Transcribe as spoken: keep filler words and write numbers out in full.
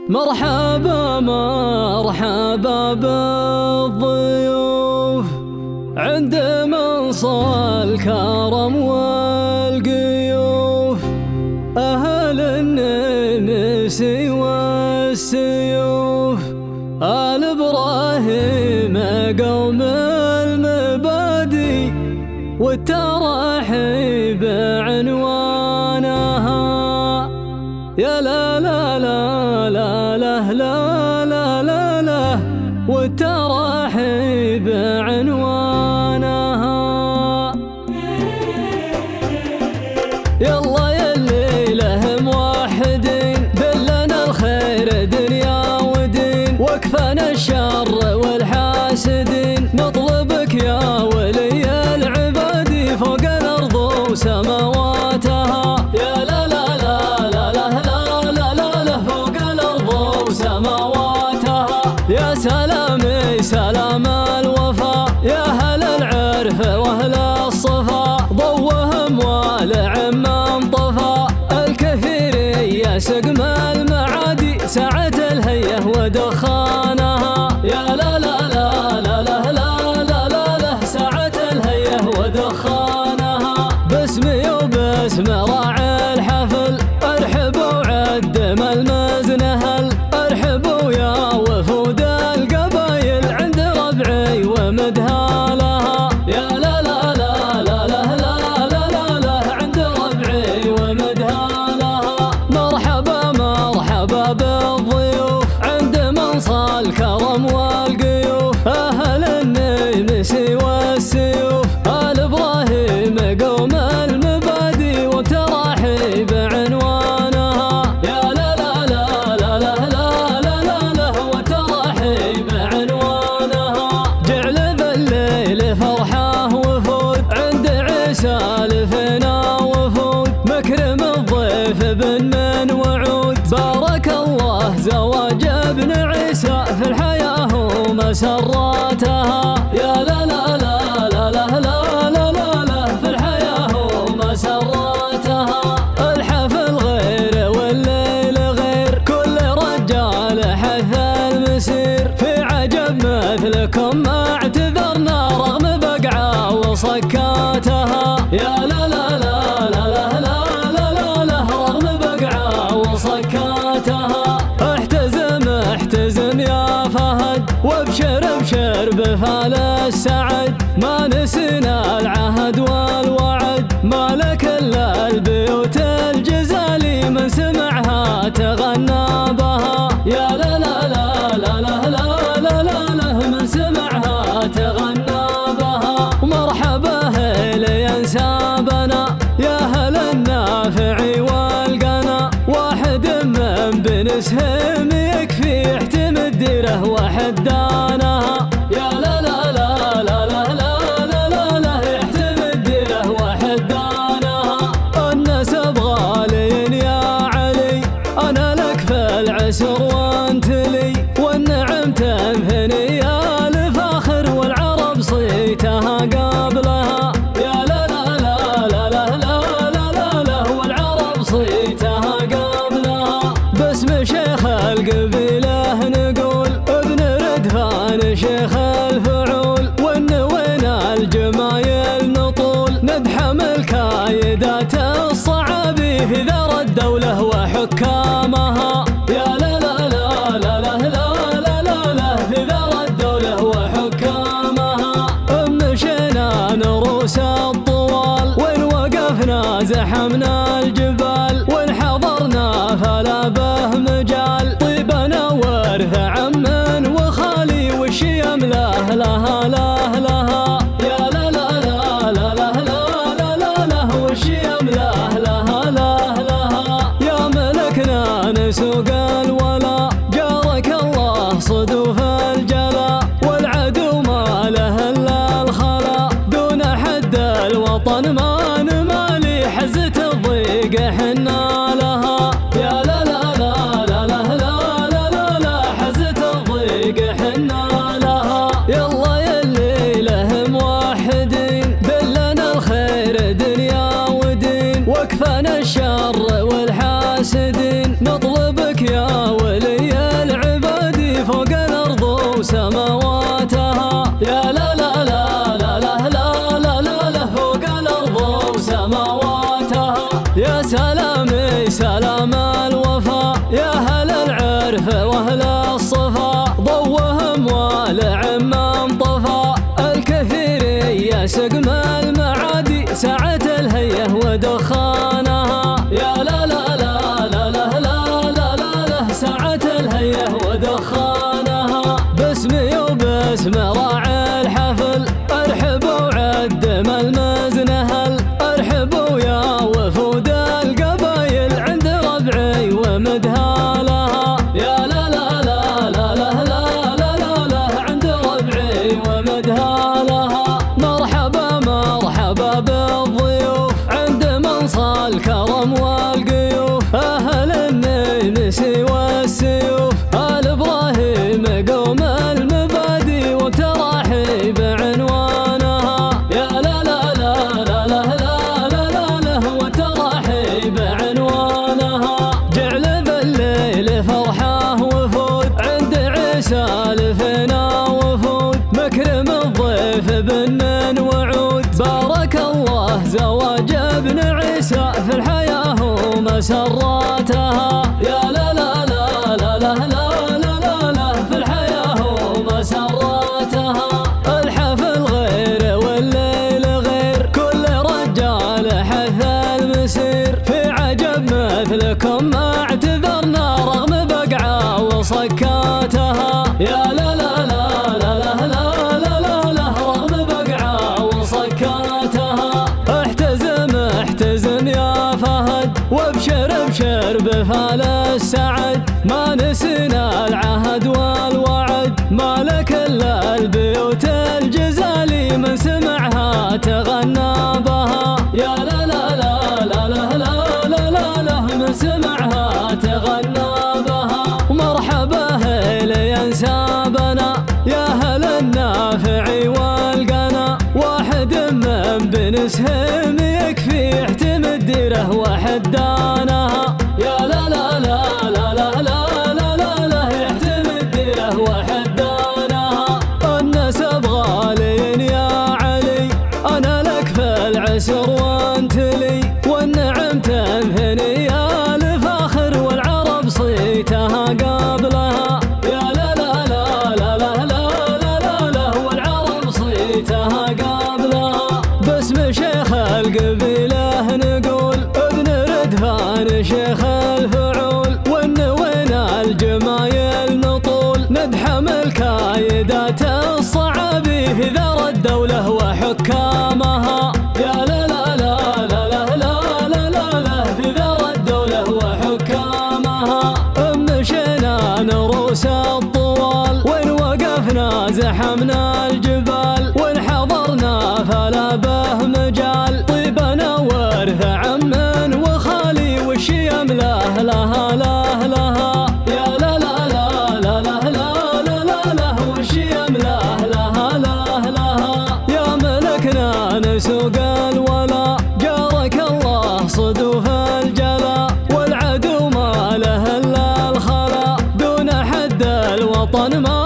مرحبا مرحبا بالضيوف عند منصى الكرم والقيوف، أهل النمس والسيوف، آل إبراهيم قوم المبادئ والتراحيب عنوانها. يا لا لا لا لا لا لا لا لا لا والتراحيب عنوانها. يلا يلي له موحدين دلنا الخير دنيا ودين، وكفنا الشر والحاسدين، نطلبك يا ولي العباد فوق الأرض وسماواتها. يا لا لا لا لا لا لا لا لا فوق الأرض وسماواتها. يا سلامي سلام الوفا يا أهل العرف وأهل الصفا، ضوهم والعم انطفى الكثير يا سقم المعادي، ساعة الهيه ودخانها. يا لا لا لا لا لا لا لا لا لا ساعة الهيه ودخانها. باسمي وباسم راعي الحفل ارحبوا وعدم المزنهل، ارحبوا يا وفود القبايل عند ربعي ومدهالها. يا لا لا لا لا لا لا لا لا لا عند ربعي ومدهالها. مرحبا مرحبا بالضيوف عند منصى الكرم والقيوف، أهل النمس والسيوف، آل إبراهيم قوم المبادئ والتراحيب عنوانها. يا لا لا لا لا لا لا لا لا لا والتراحيب عنوانها. جعل ذا الليل فرحة وفود عند عيسى لفنا وفود، مكرم الضيف بن وعود، بارك الله زواج ابن عيسى في الحياة ومسراتها. يا لا لا لا لا لا لا لا لا لا في الحياة ومسراتها. الحفل غير والليل غير، كل رجال حث المسير، في عجب مثلكم ما اعتذرنا رغم بقعة وصكاتها. يا لا لا لا لا لا لا لا لا لا رغم بقعة وصكاتها. احتزم احتزم يا فهد وابشر ابشر بفال السعد، ما نسينا العهد والوعد، ما لك الا البيوت الجزالي من سمعها تغنى بها. يا لا لا لا لا لا لا لا لا لا من سمعها تغنى بها. مرحبا هيل ينسابنا يا أهل النافع والقنا، واحد من بن سهم يكفي يحتم الديره وحدانها. يا لا لا لا لا لا لا لا لا لا يحتم الديره وحدانها. النسب غالي يا علي انا لك في العسر وانت لي، والنعم تنثني يا الفاخر والعرب صيتها قبلها. يا لا لا لا لا لا لا لا لا لا والعرب صيتها قبلها. باسم شيخ القبيله نقول ابن ردفان شيخ الفعول، والنوينا الجمايل نطول، نبحم الكايدات الصعابي في ذر الدوله وحكامها. يا لا لا لا لا لا لا لا لا لا في ذر الدوله وحكامها. مشينا نروس الطوال وين وقفنا زحمنا الجبال، وين حضرنا فلا به مجال، طيبنا ورث عم وخالي والشيم له لها له لها. يا لا لا لا لا لا لا لا لا لا والشيم له لها له لها. يا ملكنا نسوق الولا جارك الله صدوف الجلا، والعدو ما له الا الخلا، دون حد الوطن ما نمالي حزة الضيق حنا لها. يا لا لا لا لا لا لا لا لا لا حزة الضيق حنا لها. يلا يلي له موحدين دلنا الخير دنيا ودين، وكفنا الشر والحاسدين، نطلبك يا ولي الحية ودخانها، باسمي وباسم راعي الحفل ارحبوا وعدم المزنهل، ارحبوا يا وفود القبايل عند ربعي ومدها لها، يا لا لا لا لا لا لا لا لا لا عند ربعي ومدها لها. مرحبا مرحبا بالضيوف عند منصى الكرم والقيوف، أهل النيمس والسيوف آل إبراهيم قوم المبادي وتراحيب عنوانها، يا لا لا لا لا لا لا لا لا لا وتراحيب عنوانها. جعل بالليل فرحة وفود عند عيسى لفنا وفود، مكرم الضيف بن وعود، بارك الله زواج ابن عيسى في الحياة ومسراتها، يا لا لا لا لا لا لا لا لا لا في الحياة ومسراتها. الحفل غير والليل غير، كل رجال حث المسير، في عجب مثلكم ما اعتذرنا رغم بقعة وصكاتها، يا لا لا لا لا لا لا لا لا لا رغم بقعة وصكاتها. احتزم احتزم يا فهد وابشر ابشر بفال السعد، ما نسينا العهد والوعد، ما لك الا البيوت الجزالي من سمعها تغنى بها، يا لا لا لا لا لا لا لا لا لا من سمعها تغنى بها. مرحبا هلا ينسابنا يا هل النافعي والقنا، واحد من بن سهم يكفي احتمد ديره وحدانها، يا لا لا لا لا لا لا لا لا لا يحتمد ديره وحدانها. النسب غالي يا علي انا لك في العسر وانت لي، والنعم تنثني يا الفاخر والعرب صيتها قبلها، يا لا لا لا لا لا لا لا لا لا والعرب صيتها قبلها. باسم شيخ القبيله نقول ابن ردفان شيخ الفعول، والنوينا الجمايل نطول ندحم الكايدات الصعابي في ذر الدولة وحكامها، يا لا لا لا لا لا لا لا لا لا في ذر الدولة وحكامها. مشينا نروس الطوال وين وقفنا زحمنا الجبال، وين حضرنا فلا به مجال، طيبنا ورث عم وخالي والشيم له لها له لها، يا لا لا لا لا لا لا لا لا لا والشيم له لها له لها. يا ملكنا نسوق الولا جارك الله صدوف الجلا، والعدو ما له الا الخلا، دون حد الوطن ما